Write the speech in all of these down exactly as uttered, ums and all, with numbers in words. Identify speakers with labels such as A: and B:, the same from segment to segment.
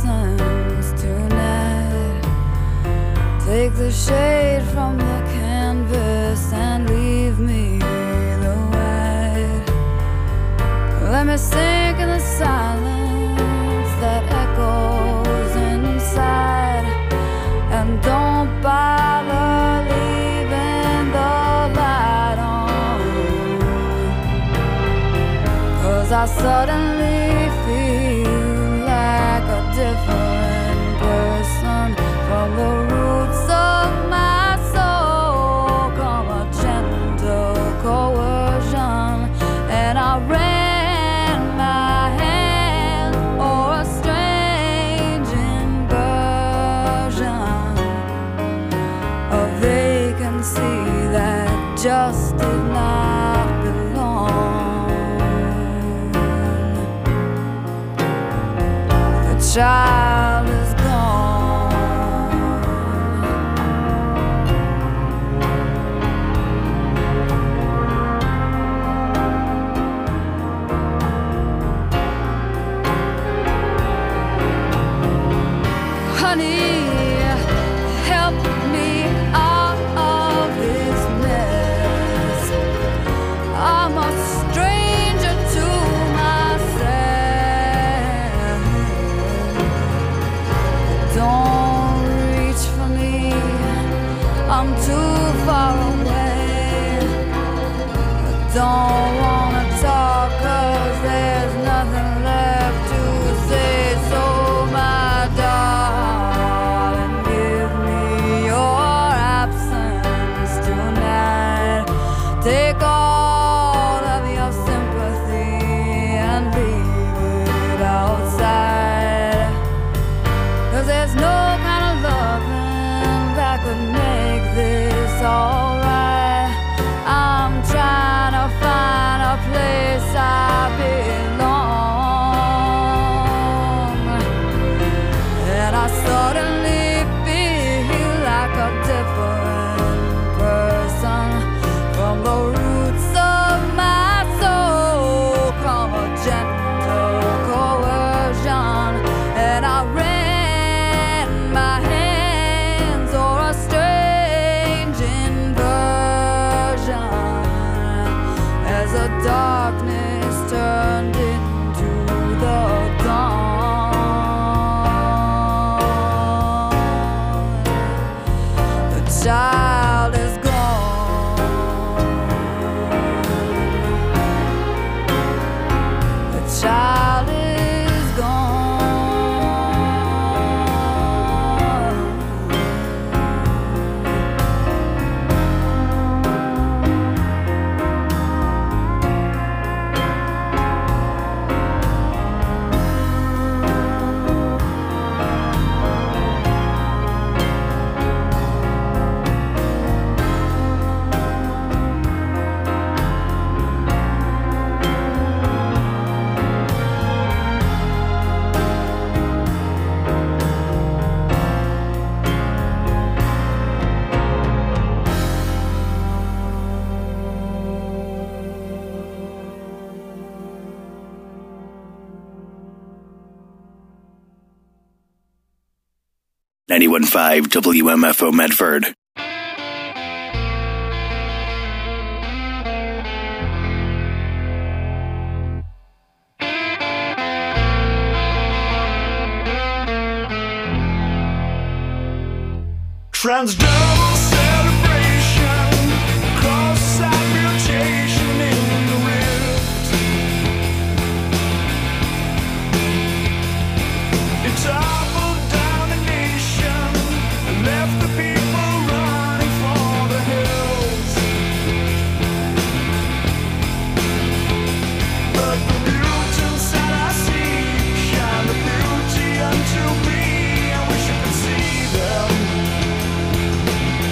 A: absence tonight. Take the shade from the canvas and leave me the white. Let me sink in the silence that echoes inside, and don't bother leaving the light on, 'cause I suddenly feel like a different person. From the roots of my soul come a gentle coercion, and I ran my hand o'er a strange inversion, a vacancy that just did not belong. The child is honey, help me out of this mess. I'm a stranger to myself. Don't reach for me, I'm too far away. I don't wanna talk 'cause there's nothing left to say. So my darling, give me your absence tonight. Take all of your sympathy and leave it outside, 'cause there's no kind of loving that could make this alright. I'm trying to find a place I belong, and I suddenly feel like a different person. From the roots of my soul come a gentle coercion, and I ran my hands o'er a strange inversion as the darkness turned into the dawn. The child is gone. The child is gone.
B: ninety-one point five W M F O Medford.
C: Transdermal celebration, cross-site mutation in the rift. It toppled down the nation and left the people running for the hills. But the mutants that I see shine the beauty unto me. I wish I could see them.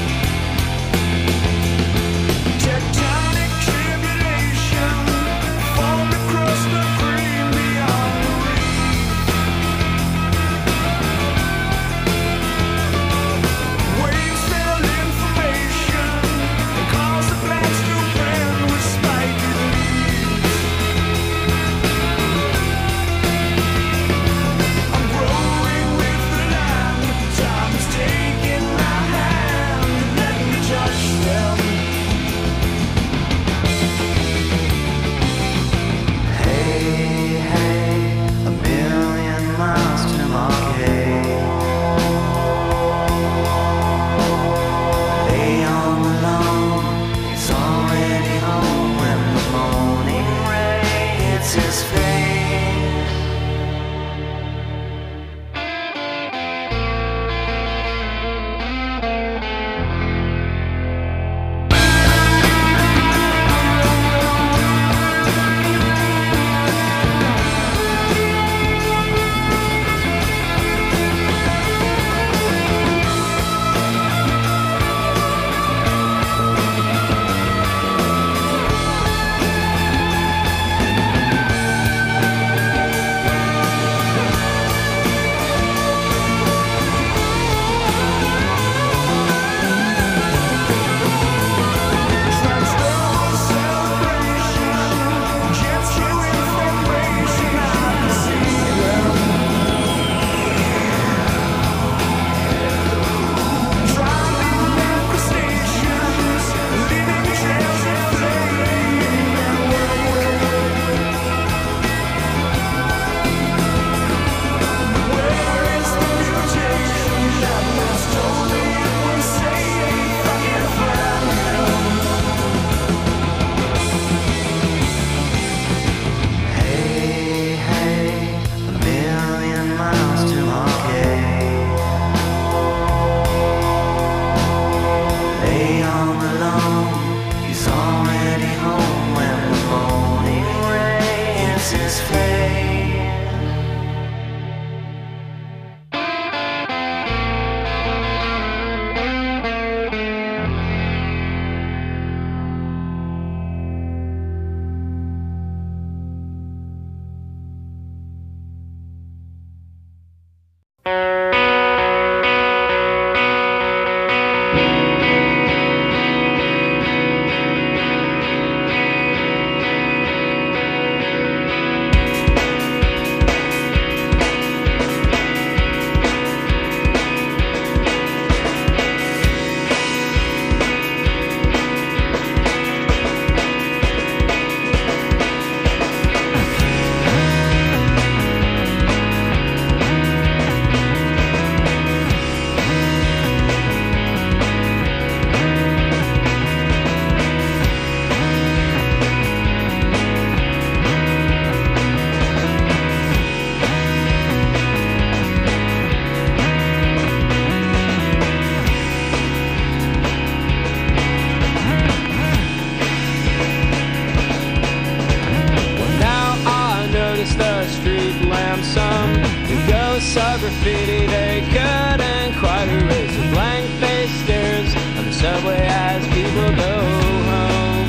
D: graffiti they couldn't quite erase. The blank-faced stares on the subway as people go home.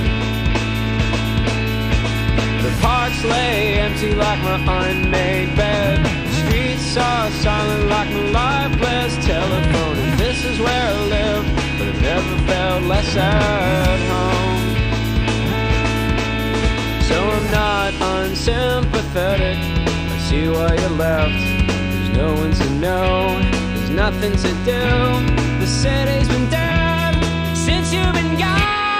D: The parks lay empty like my unmade bed. The streets are silent like my lifeless telephone. And this is where I live, but I've never felt less at home. So I'm not unsympathetic. I see why you left. There's no one to know. There's nothing to do. The city's been dead since you've been gone.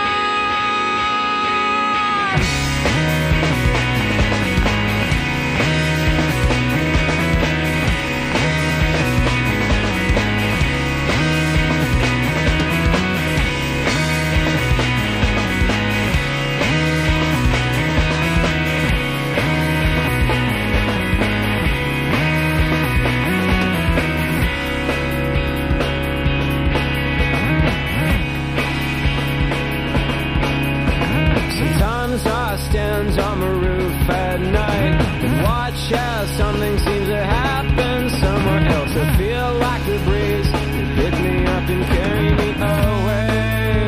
D: On my roof at night and watch as something seems to happen somewhere else. I feel like the breeze can pick me up and carry me away,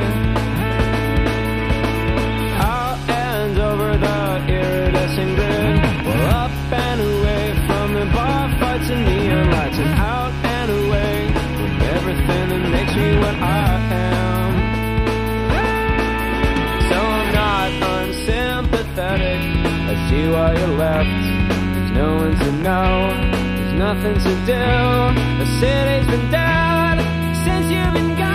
D: out and over the iridescent grid, well, up and away from the bar fights and neon lights, and out and away from everything that makes me what I am. So I'm not unsympathetic. I see why you left. There's no one to know. There's nothing to do. The city's been dead since you've been gone.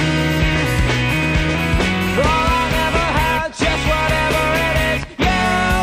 D: For all I never had, just whatever it is, yeah.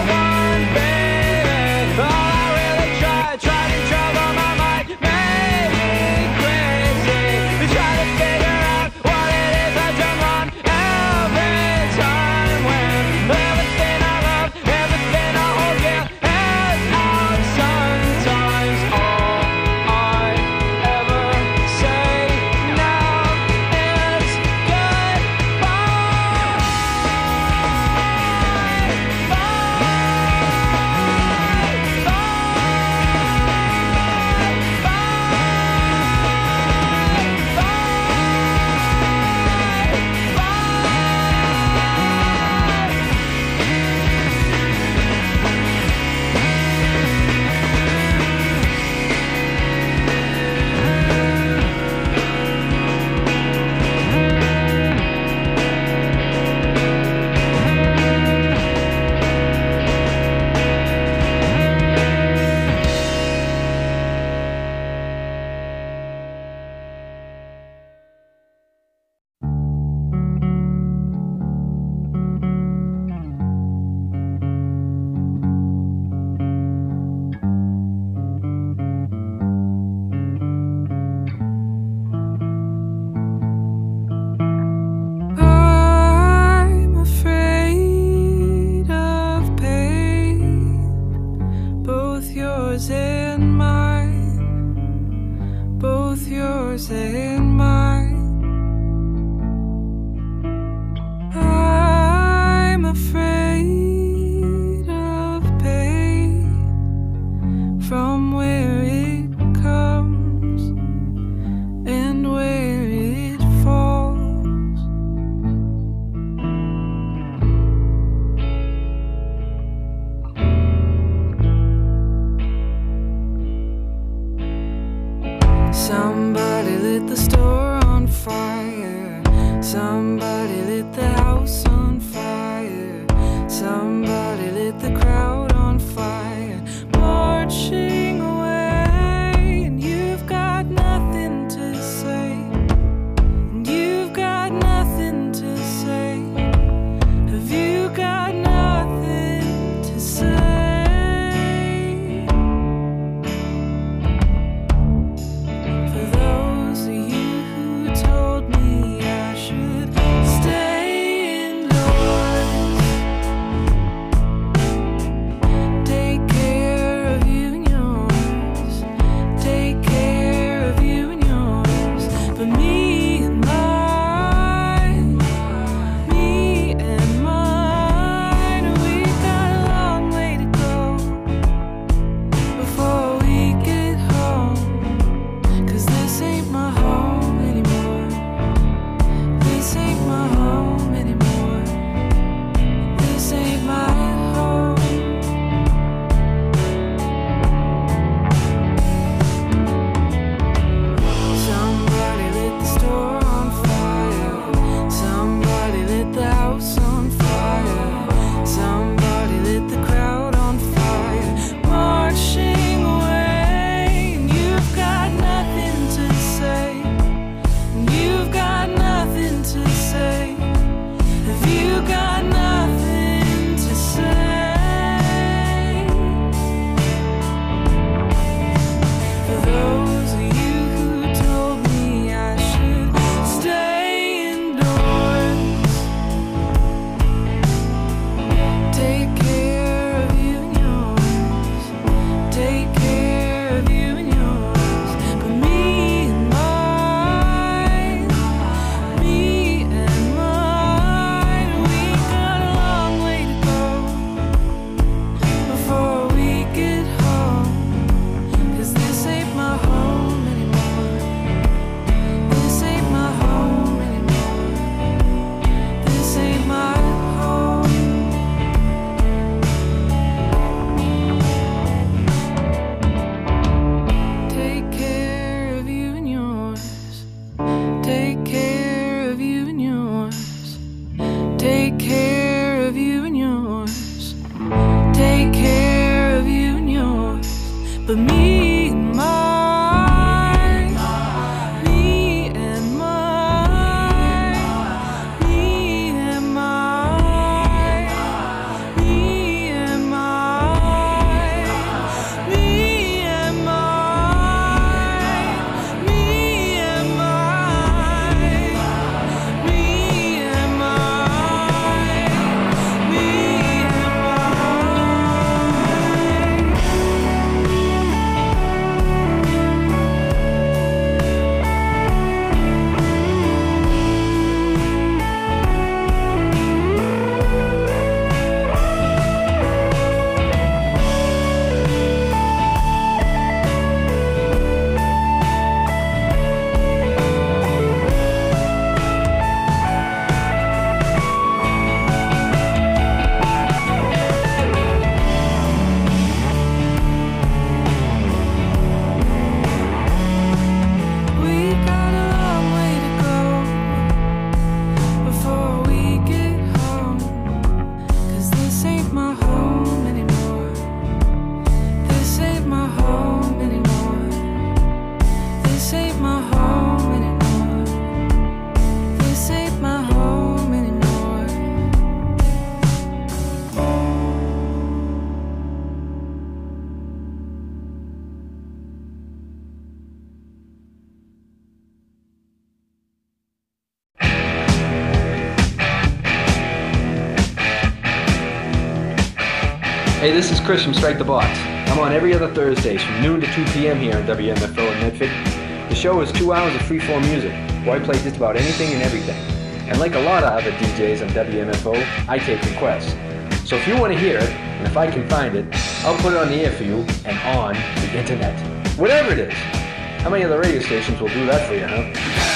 E: Hey, this is Chris from Strike the Box. I'm on every other Thursdays from noon to two p.m. here on W M F O in Medford. The show is two hours of free-form music, where I play just about anything and everything. And like a lot of other D Js on W M F O, I take requests. So if you want to hear it, and if I can find it, I'll put it on the air for you and on the internet. Whatever it is. How many other radio stations will do that for you, huh?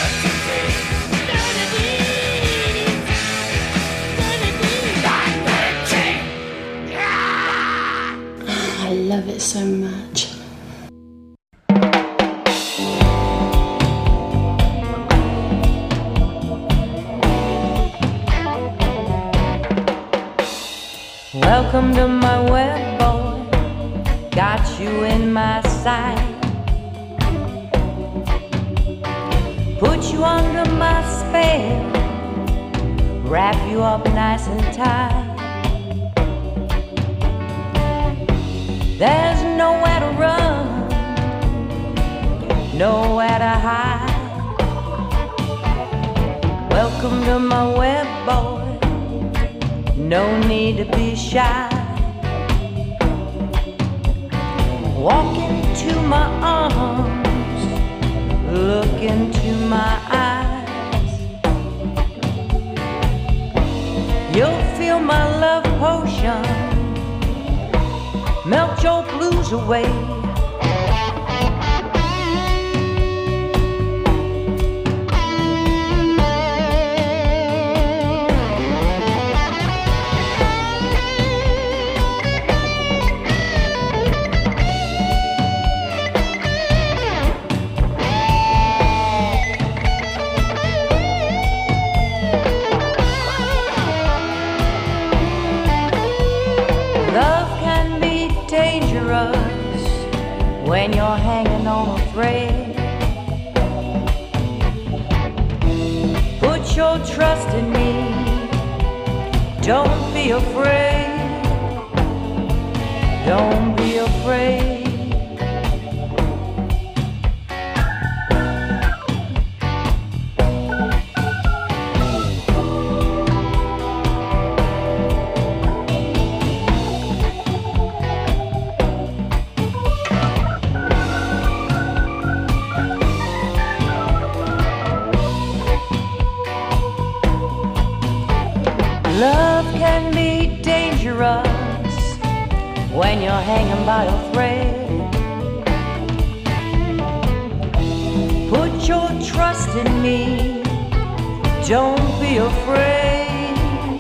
F: I love it so much.
A: Welcome to my web, boy. Got you in my sight. Put you under my spell. Wrap you up nice and tight. There's nowhere to run, nowhere to hide. Welcome to my web, boy. No need to be shy. Walk into my arms, look into my eyes. You'll feel my love potion melt your blues away. When you're hanging on a thread, put your trust in me. Don't be afraid. Don't be afraid. Love can be dangerous when you're hanging by a thread. Put your trust in me. Don't be afraid.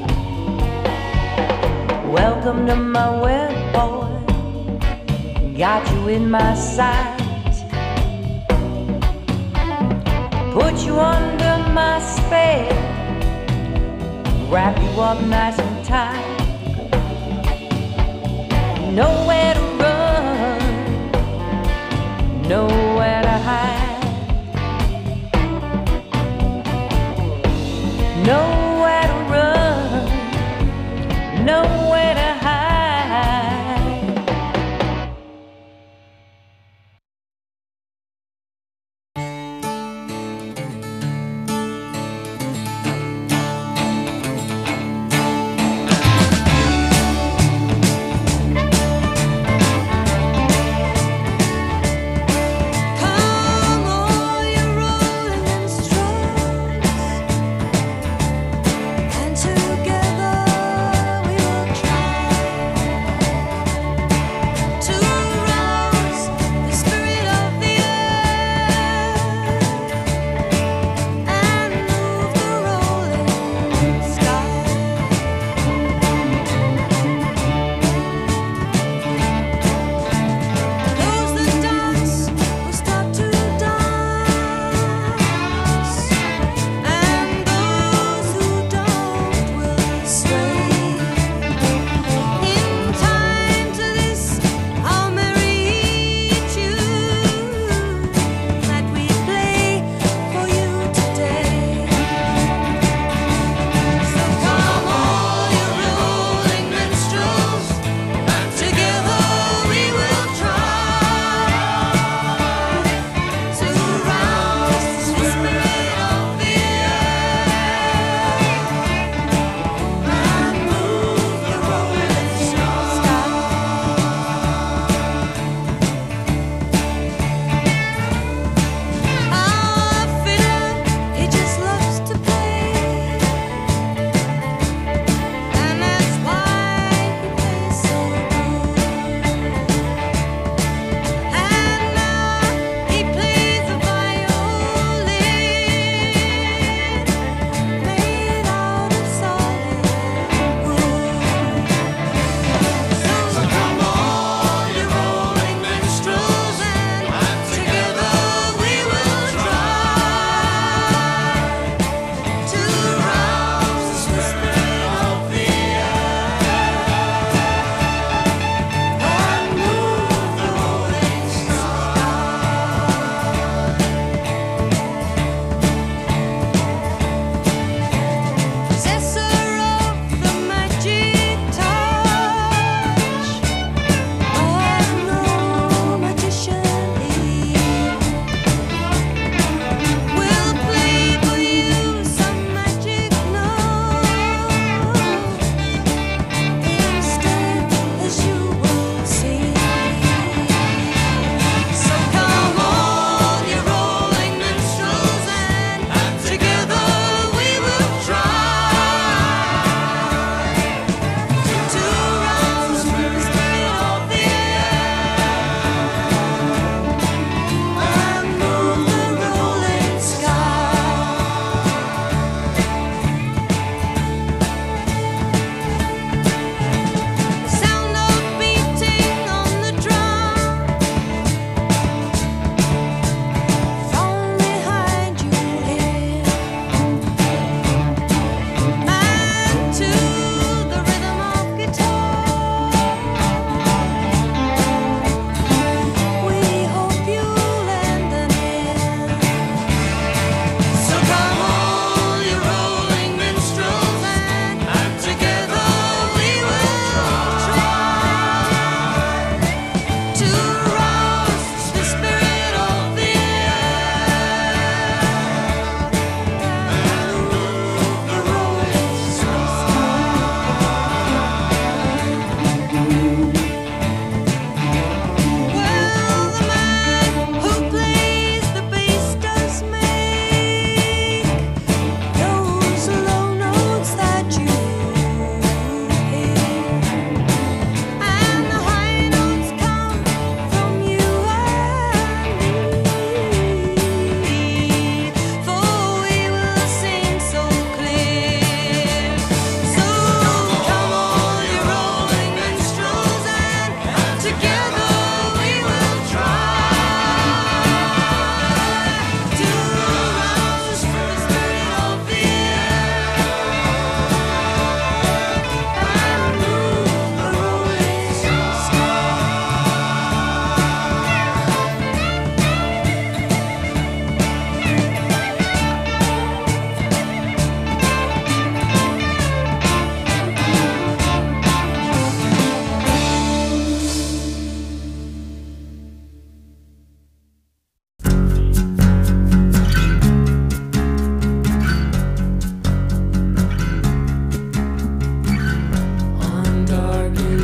A: Welcome to my web, boy. Got you in my sight. Put you under my spell. Wrap you up nice and tight. Nowhere to run, nowhere to hide. Nowhere to run, nowhere to hide.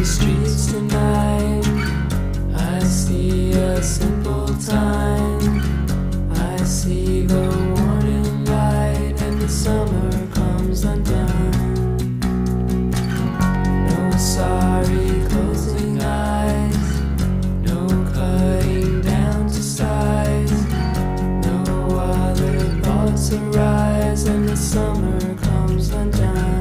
G: darkened streets tonight, I see a simple time. I see the warning light and the summer comes undone. No sorry closing eyes, no cutting down to size, no other thoughts arise and the summer comes undone.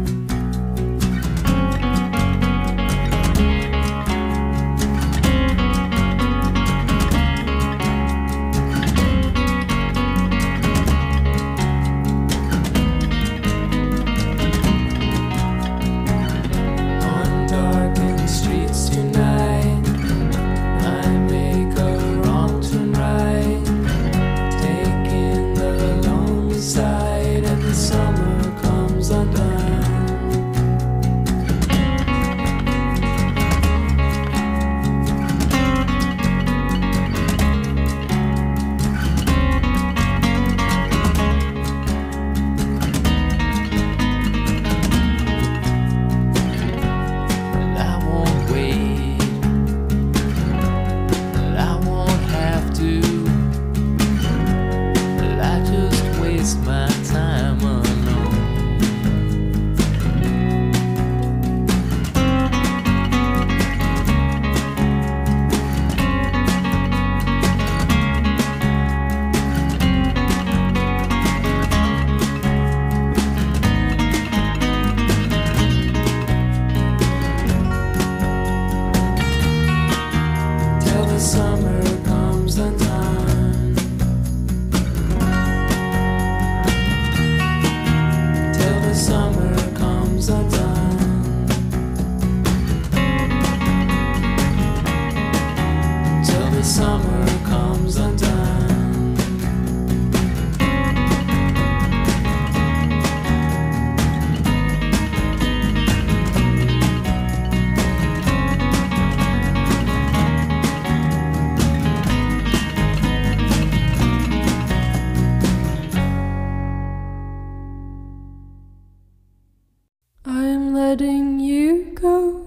G: Letting you go.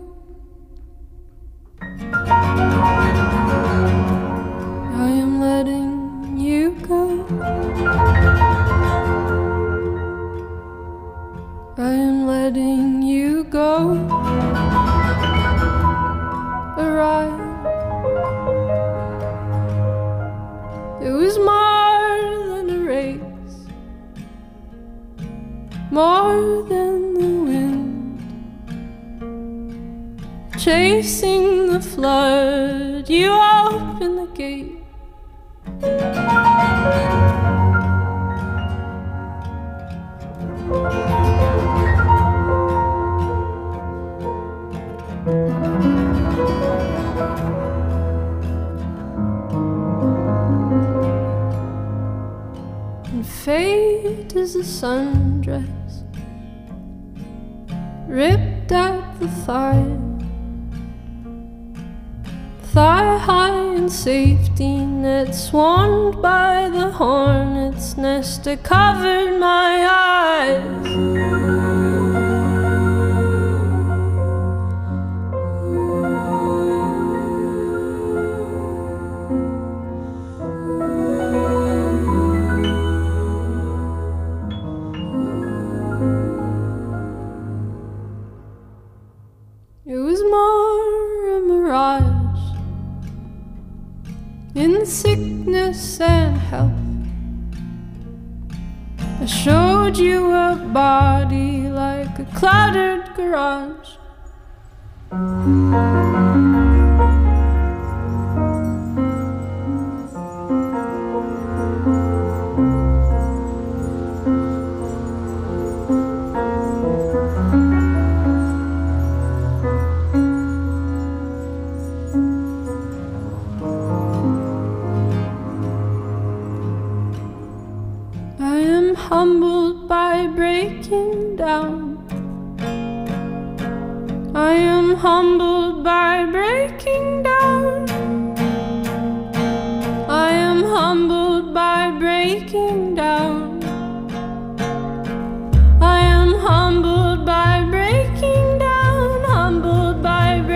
G: I am letting you go. I am letting you go. Arrive. It was more than a race, more than the wind chasing the flood. You open the gate. And fate is a sundress ripped at the thigh, thigh high in safety net, swarmed by the hornet's nest that covered my eyes. It was more a mirage in sickness and health. I showed you a body like a cluttered garage. Humbled by breaking down. I am humbled by breaking down. I am humbled by breaking down. I am humbled by breaking down. Humbled by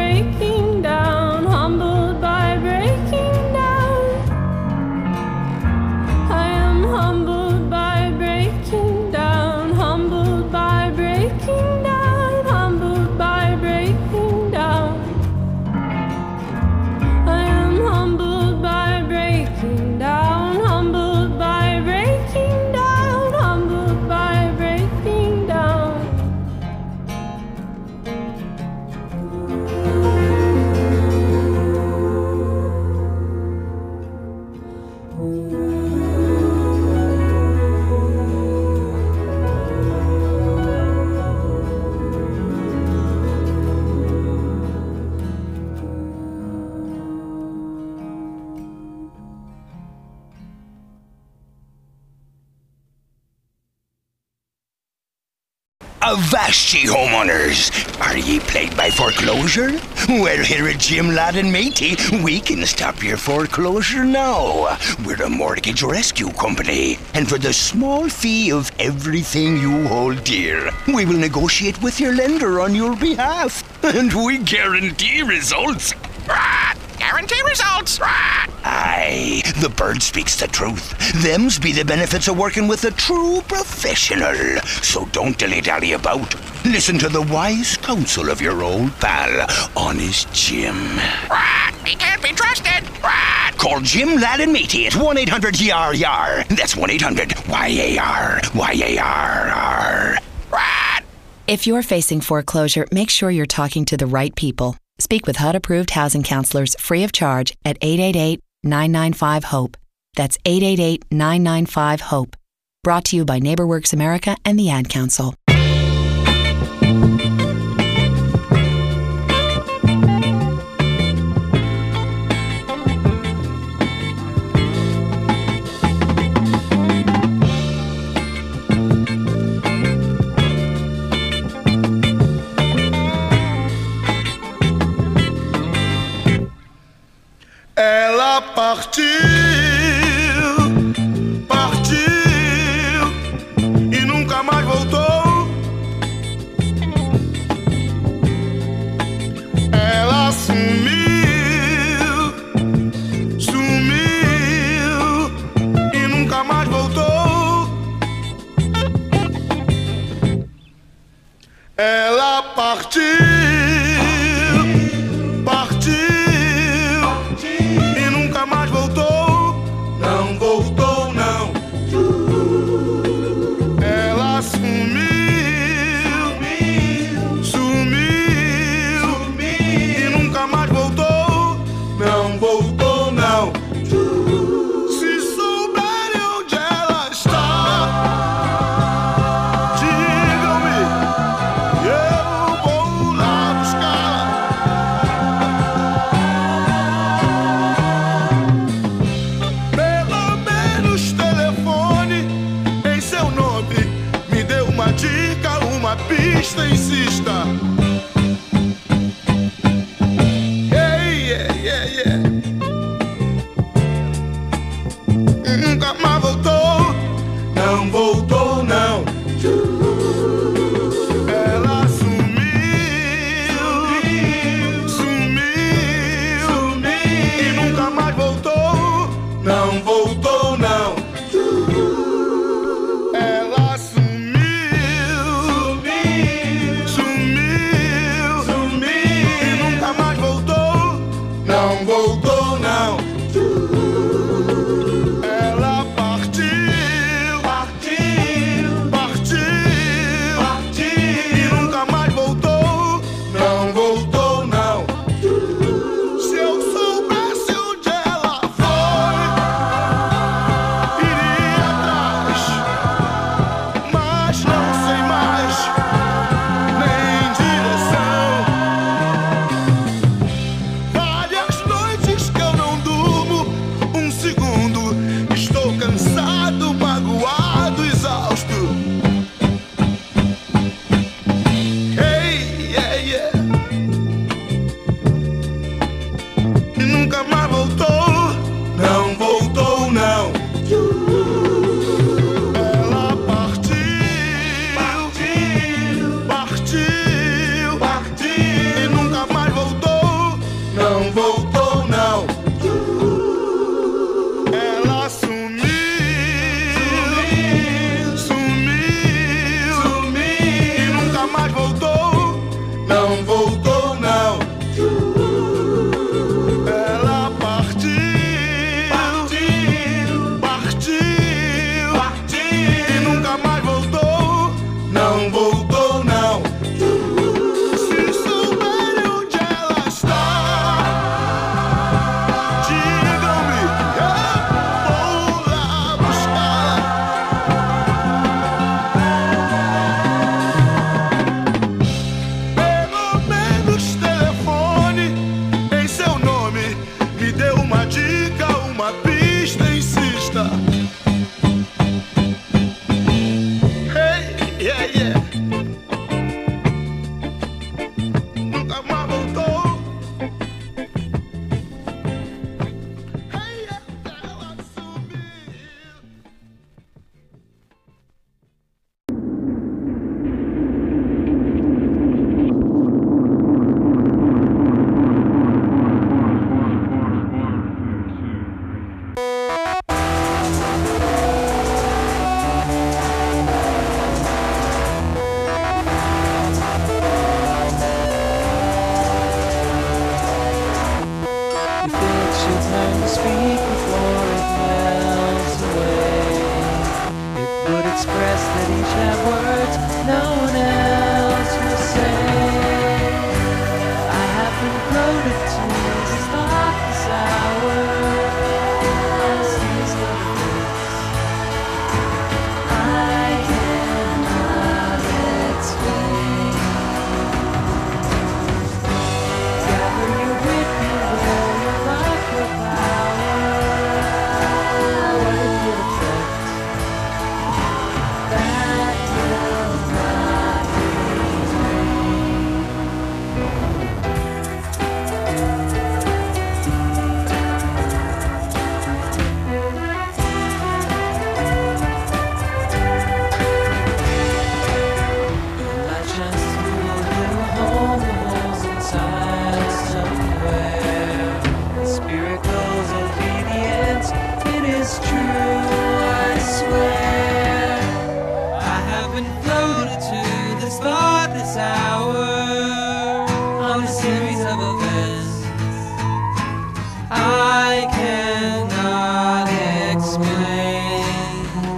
H: Avast ye, homeowners! Are ye plagued by foreclosure? Well, here at Jim Ladd and Matey, we can stop your foreclosure now. We're a mortgage rescue company, and for the small fee of everything you hold dear, we will negotiate with your lender on your behalf, and we guarantee results. Guarantee results. Aye, the bird speaks the truth. Them's be the benefits of working with a true professional. So don't dilly-dally about. Listen to the wise counsel of your old pal, Honest Jim. He can't be trusted. Call Jim Ladd and Matey at one eight hundred Y A R Y A R. That's one eight hundred Y A R Y A R R.
I: If you're facing foreclosure, make sure you're talking to the right people. Speak with H U D-approved housing counselors free of charge at eight eight eight, nine nine five, HOPE. That's eight eight eight, nine nine five, HOPE. Brought to you by NeighborWorks America and the Ad Council.
C: Ela partiu, partiu e nunca mais voltou. Ela sumiu, sumiu e nunca mais voltou. Ela partiu, partiu. Mais voltou, não voltou não. Ela sumiu, sumiu, sumiu e nunca mais voltou, não voltou não. Se souberem onde ela está, digam-me, eu vou lá buscar. Dica, uma pista, insista. Hey, yeah, yeah, yeah. Nunca mais voltou, não voltou, não. Ela sumiu, sumiu, sumiu e nunca mais voltou, não voltou, não. Ela não voltou não. Ela partiu, partiu, partiu, partiu e nunca mais voltou, não voltou não. Se eu soubesse onde ela foi, iria atrás, mas não sei mais nem direção. Estou cansado, magoado, exausto. Hey, yeah, yeah. E nunca mais voltou, não voltou, não. Ela partiu, partiu, partiu, partiu e nunca mais voltou, não voltou, não. Ela sumiu, sumiu, sumiu e nunca mais voltou, não voltou, não. Ela partiu, partiu, partiu, partiu e nunca mais voltou, não voltou, não. Se souberem
G: have words no one else will say. I have been floated to this thoughtless hour. Seas of bliss. I cannot explain. Gather your wit, your will, your luck, your power. What it would affect that will not by chance to a little home, the walls inside somewhere. The spirit goes obedience. It is true, I swear. I have been floated to this thoughtless hour on a series of events I cannot explain.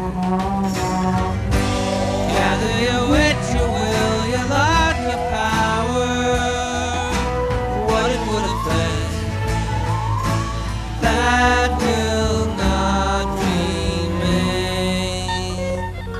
G: Gather your wit, your will, your luck, your power. What it would affect that will not remain.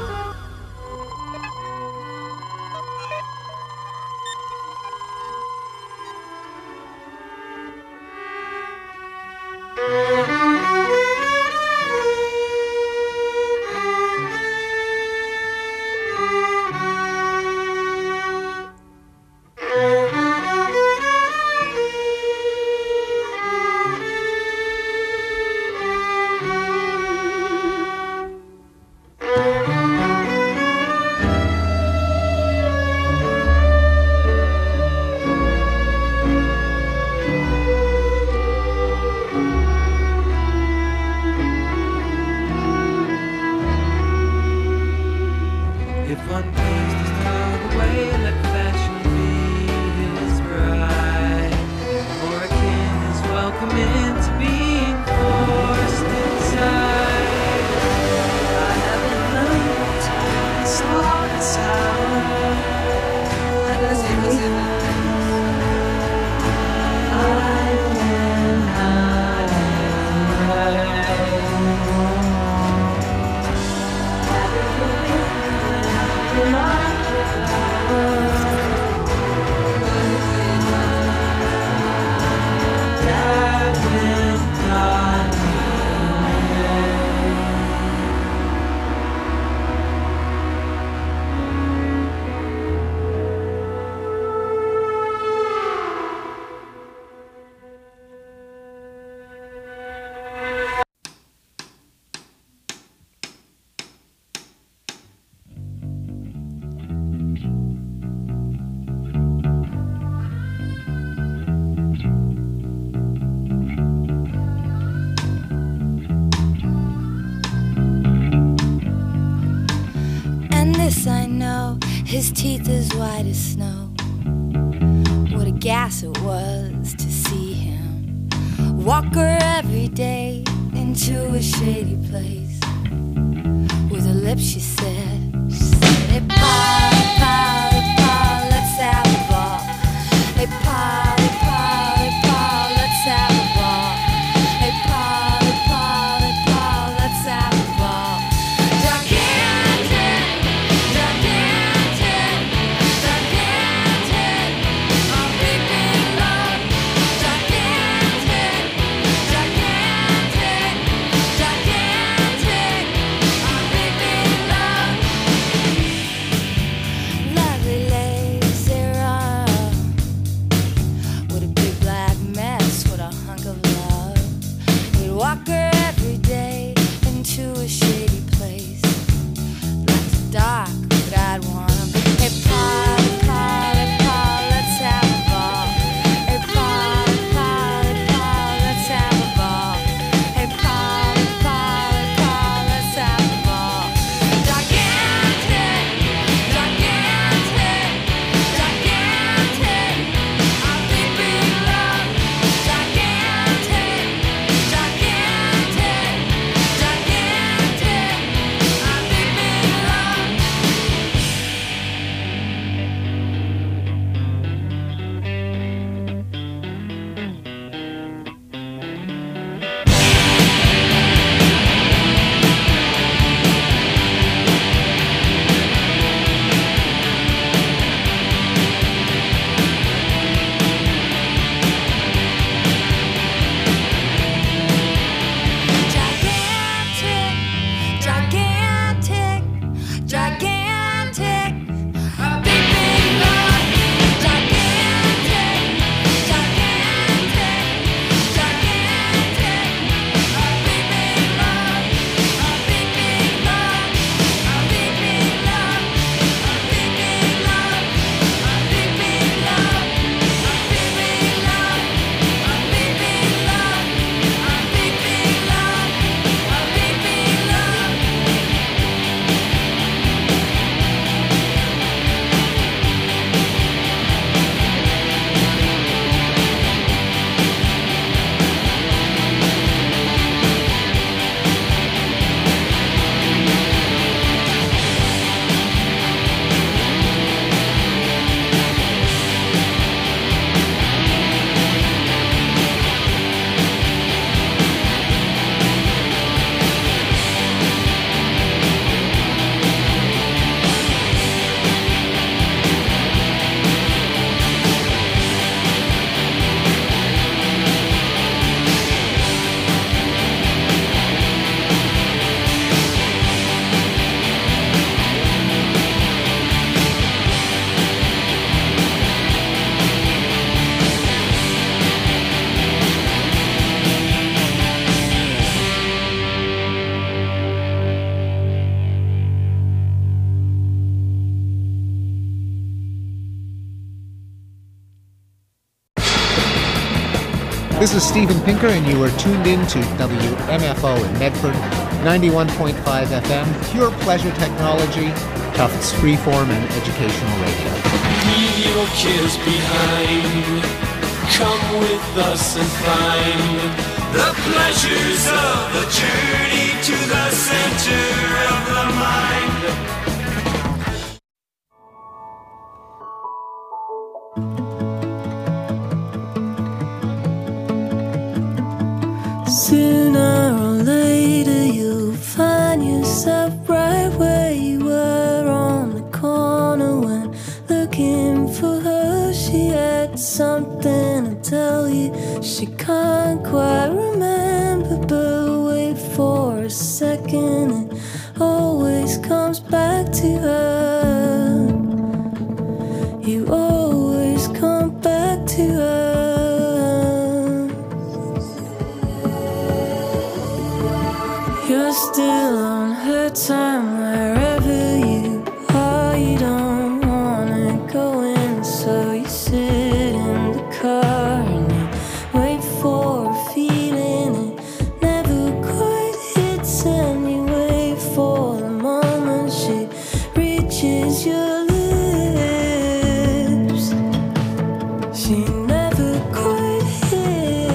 G: If one pleased is turned away, let fashion be his bride. For a king is welcome into being forced inside. I have been learned to slow this hour. I cannot
J: And this I know, his teeth as white as snow. What a gas it was to see him walk her every day into a shady place. With her lips she said, she said, hey pa, hey pa, hey pa, let's have a ball. Hey pa, hey pa, hey pa, let's have a ball. Hey pa, hey pa, hey pa, let's have a ball. Gigantic, gigantic, gigantic, I'm weeping alone. Gigantic, gigantic, gigantic, I'm weeping alone.
K: This is Steven Pinker, and you are tuned in to W M F O in Medford, ninety-one point five F M, pure pleasure technology, Tufts freeform and educational radio.
G: Leave your kids behind. Come with us and find the pleasures of the journey to the center of the mind.
L: Sooner or later you'll find yourself right where you were on the corner when looking for her. She had something to tell you she can't quite remember, but wait for a second, it always comes back to her. You always come back to her. You're still on her time wherever you are. You don't wanna go in, so you sit in the car and you wait for a feeling it never quite hits, and you wait for the moment she reaches your lips. She never quite hits.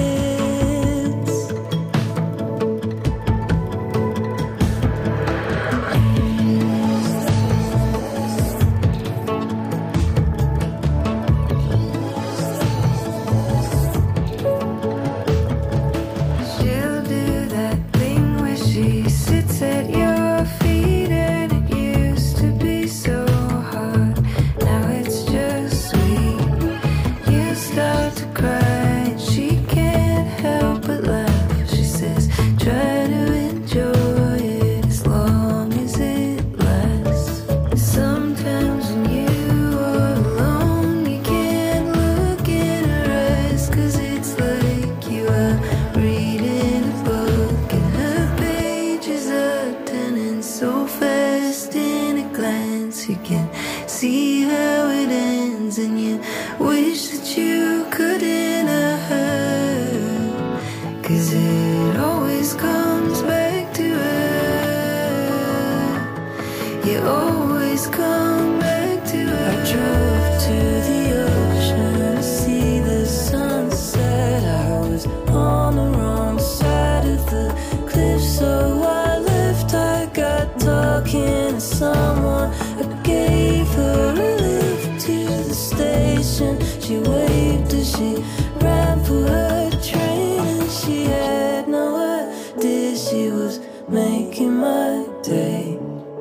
L: She'll do that thing where she sits at your feet, and it used to be so hard. Now it's just sweet. You start to cry, and she can't help but laugh. She says, try to enjoy it as long as it lasts. Sometimes when you are alone, you can't look in her eyes, 'cause it's like you are reading a book and her pages are turning so fast in a glance. You can see how it ends, and you wish that you could enter her, 'cause it always comes back to her. You always come back to her. I drove to the ocean to see the sunset. I was on the wrong side of the cliff, so I left. I got talking to someone. I gave her a lift to the station. She waved as she ran for her train, and she had no idea she was making my day.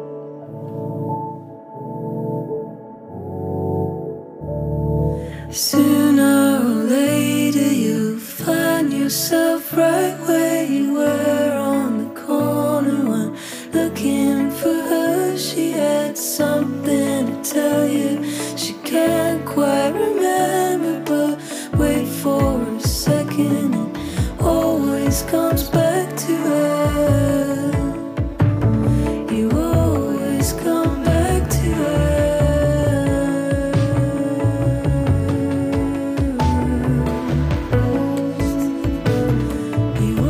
L: Sooner or later you'll find yourself right where you were on the corner when looking for her. She had something to tell you she can't quite remember, but wait for a second, it always comes back to her. You always come back to her. You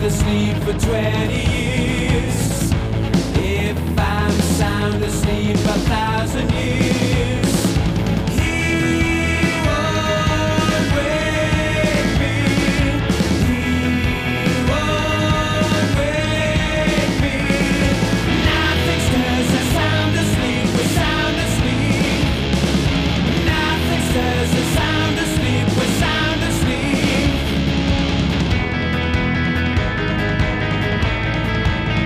C: asleep for twenty years, if I'm sound asleep a thousand years, he won't wake me. He won't wake me. Nothing stirs us sound asleep. We're sound asleep. Nothing stirs us sound asleep. We're sound asleep.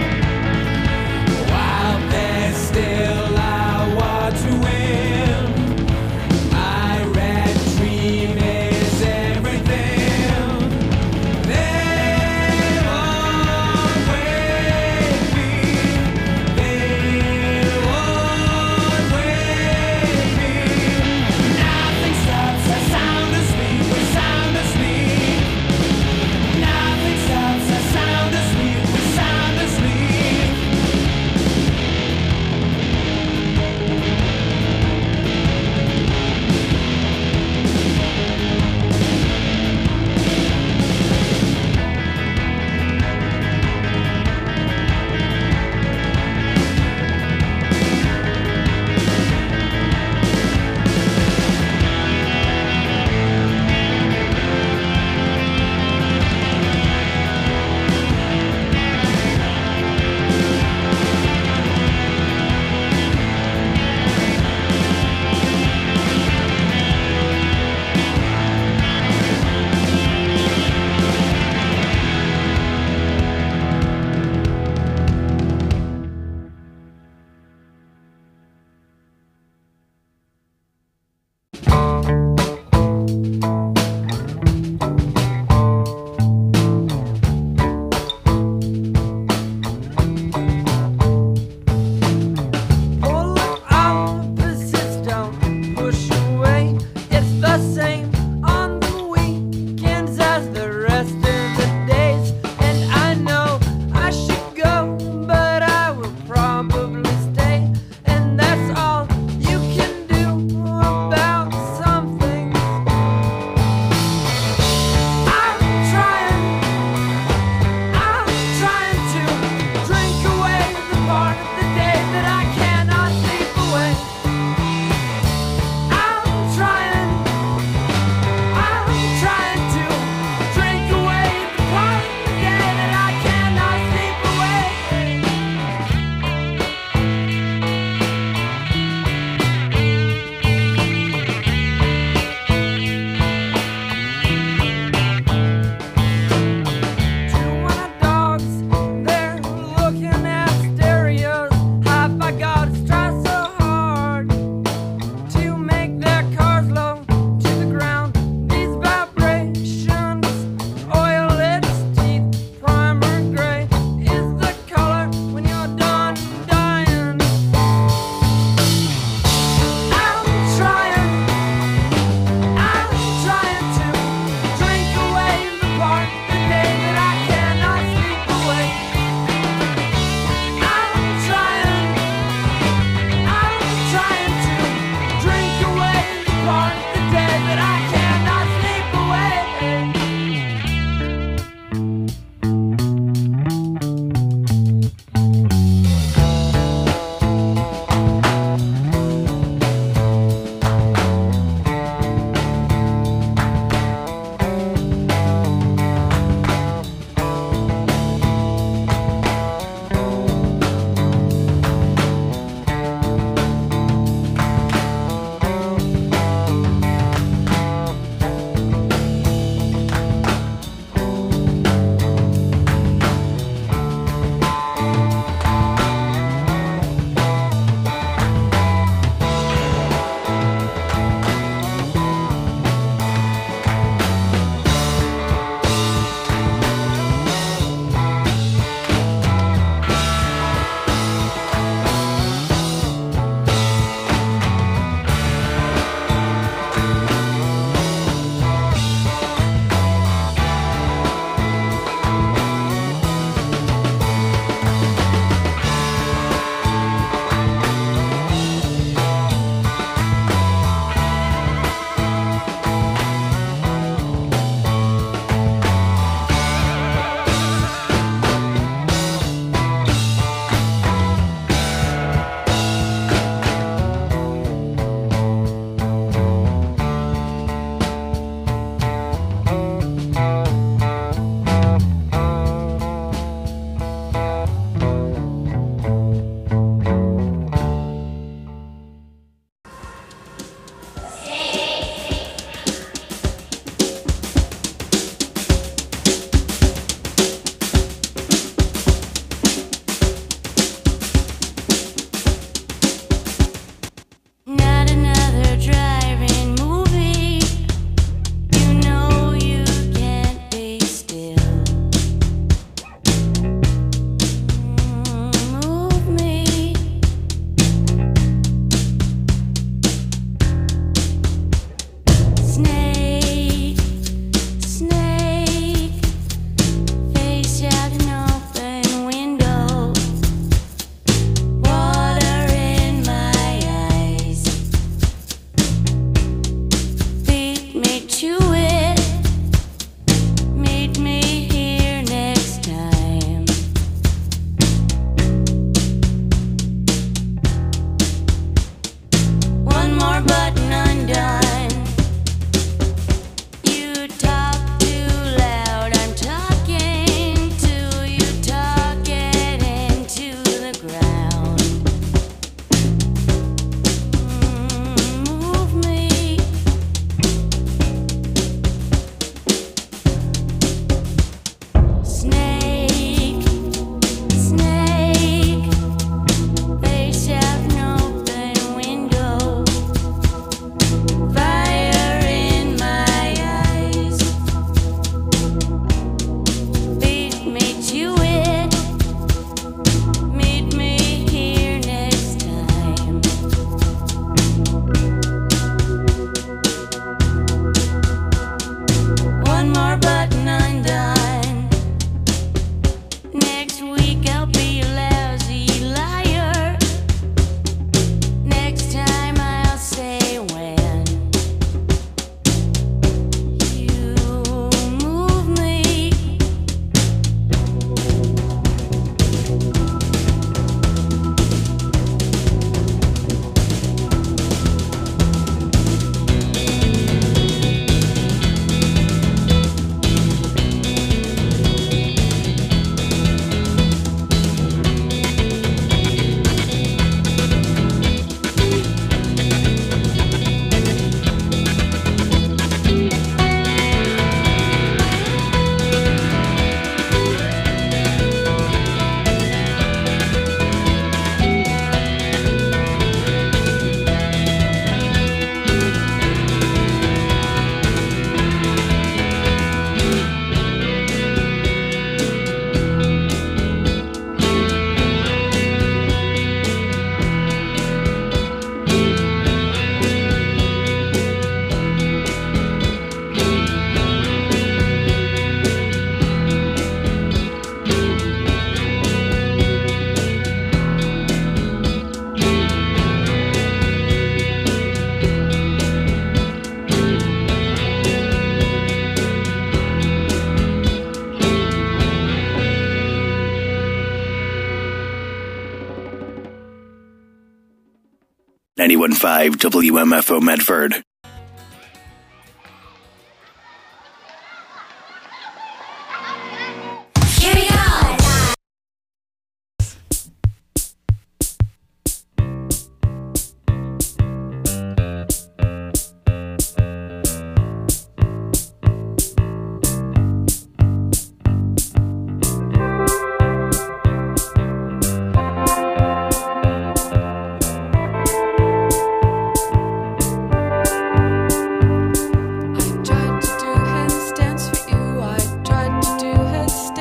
B: ninety-one point five W M F O Medford.